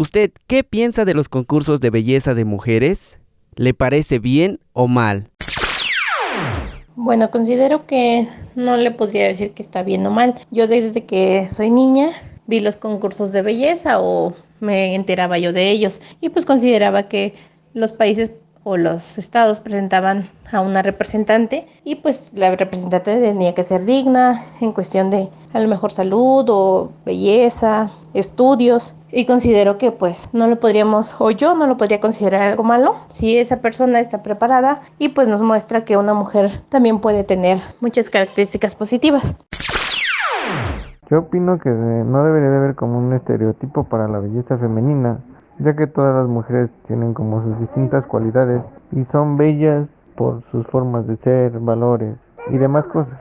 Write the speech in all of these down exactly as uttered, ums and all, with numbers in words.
¿Usted qué piensa de los concursos de belleza de mujeres? ¿Le parece bien o mal? Bueno, considero que no le podría decir que está bien o mal. Yo desde que soy niña vi los concursos de belleza o me enteraba yo de ellos y pues consideraba que los países o los estados presentaban a una representante y pues la representante tenía que ser digna en cuestión de a lo mejor salud o belleza, estudios, y considero que pues no lo podríamos, o yo no lo podría considerar algo malo si esa persona está preparada y pues nos muestra que una mujer también puede tener muchas características positivas. Yo opino que eh, no debería de haber como un estereotipo para la belleza femenina, ya que todas las mujeres tienen como sus distintas cualidades y son bellas por sus formas de ser, valores y demás cosas.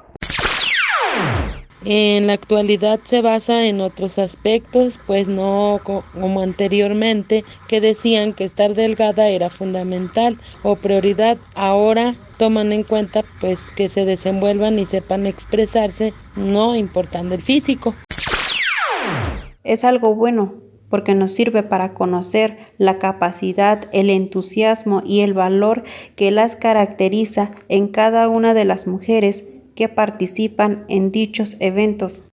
En la actualidad se basa en otros aspectos, pues no co- como anteriormente, que decían que estar delgada era fundamental o prioridad. Ahora toman en cuenta pues que se desenvuelvan y sepan expresarse, no importando el físico. Es algo bueno porque nos sirve para conocer la capacidad, el entusiasmo y el valor que las caracteriza en cada una de las mujeres que participan en dichos eventos.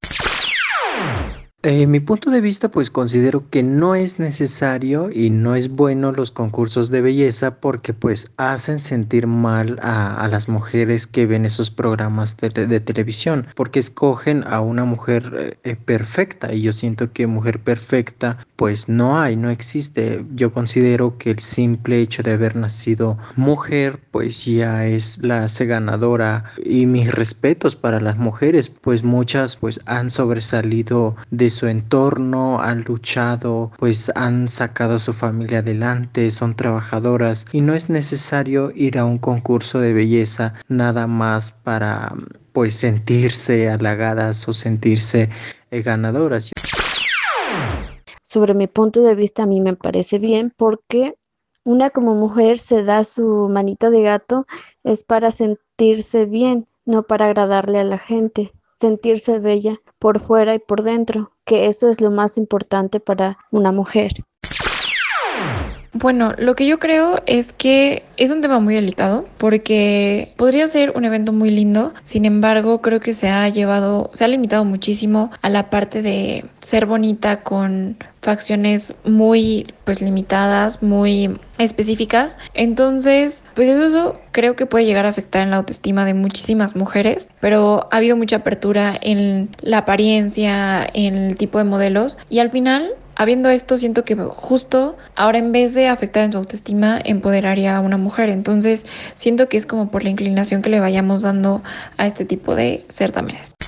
Eh, mi punto de vista, pues considero que no es necesario y no es bueno los concursos de belleza porque pues hacen sentir mal a, a las mujeres que ven esos programas de, de televisión, porque escogen a una mujer eh, perfecta y yo siento que mujer perfecta pues no hay, no existe. Yo considero que el simple hecho de haber nacido mujer pues ya es la hace ganadora, y mis respetos para las mujeres, pues muchas pues han sobresalido de su entorno, han luchado, pues han sacado a su familia adelante, son trabajadoras y no es necesario ir a un concurso de belleza nada más para pues sentirse halagadas o sentirse eh, ganadoras. Sobre mi punto de vista, a mí me parece bien porque una como mujer se da su manita de gato es para sentirse bien, no para agradarle a la gente, sentirse bella por fuera y por dentro, que eso es lo más importante para una mujer. Bueno, lo que yo creo es que es un tema muy delicado porque podría ser un evento muy lindo, sin embargo creo que se ha llevado, se ha limitado muchísimo a la parte de ser bonita con facciones muy pues limitadas, muy específicas. Entonces, pues eso, eso creo que puede llegar a afectar en la autoestima de muchísimas mujeres, pero ha habido mucha apertura en la apariencia, en el tipo de modelos y al final habiendo esto, siento que justo ahora en vez de afectar en su autoestima, empoderaría a una mujer. Entonces, siento que es como por la inclinación que le vayamos dando a este tipo de certámenes.